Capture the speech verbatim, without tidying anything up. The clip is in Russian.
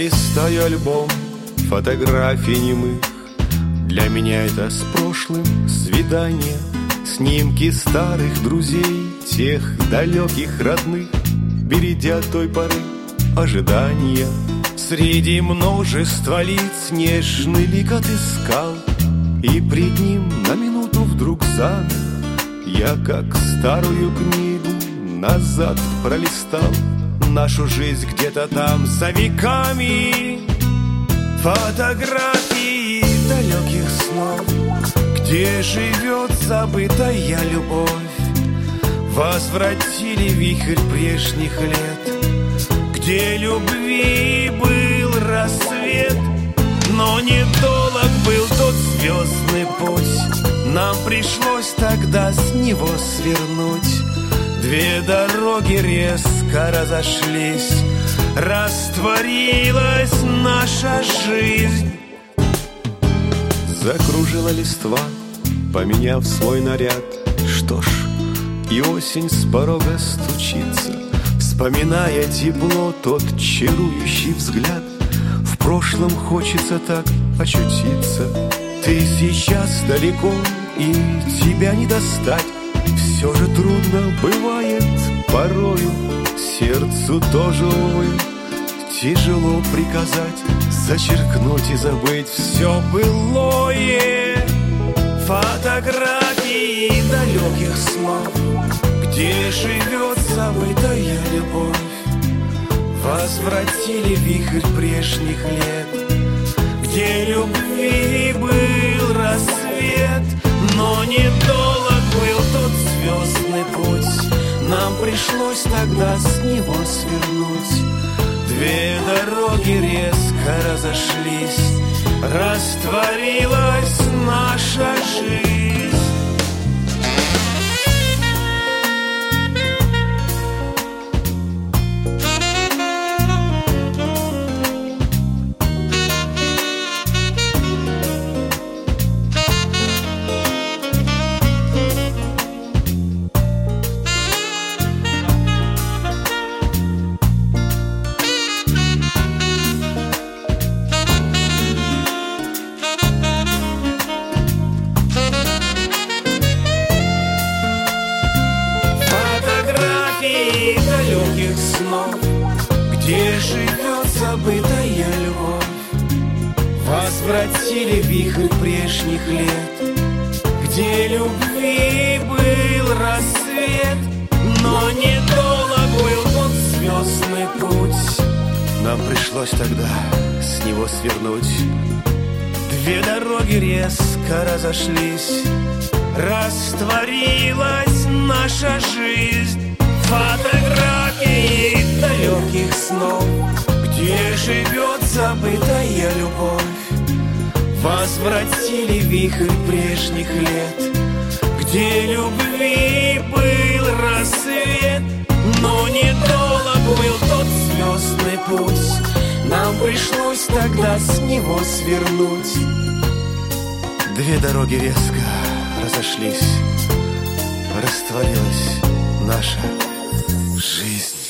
листаю альбом фотографий немых. Для меня это с прошлым свидание, снимки старых друзей, тех далеких родных, бередя той поры ожидания. Среди множества лиц нежный лик отыскал, и пред ним на минуту вдруг замер. Я, как старую книгу, назад пролистал нашу жизнь где-то там за веками. Фотографии далеких снов, где живет забытая любовь, возвратили вихрь прежних лет, где любви был рассвет. Но недолг был тот звездный путь, нам пришлось тогда с него свернуть. Две дороги резко разошлись, растворилась наша жизнь. Закружила листва, поменяв свой наряд. Что ж, и осень с порога стучится, вспоминая тепло, тот чарующий взгляд. В прошлом хочется так очутиться. Ты сейчас далеко, и тебя не достать. Все же трудно бывает порою, сердцу тоже, увы, тяжело приказать, зачеркнуть и забыть все былое. Фотографии далеких снов, где живет забытая любовь, возвратили вихрь прежних лет, где любви был рассвет. Но недолг был тот звездный путь, нам пришлось тогда с него свернуть. Две дороги резко разошлись, растворилась наша жизнь. Далеких снов, где живет забытая любовь, возвратили вихрь прежних лет, где любви был рассвет. Но недолг был тот звездный путь, нам пришлось тогда с него свернуть. Две дороги резко разошлись, растворилась наша жизнь. Фотографии далеких снов, где живет забытая любовь, возвратили вихрь прежних лет, где любви был рассвет. Но недолг был тот звездный путь, нам пришлось тогда с него свернуть. Две дороги резко разошлись, растворилась наша жизнь.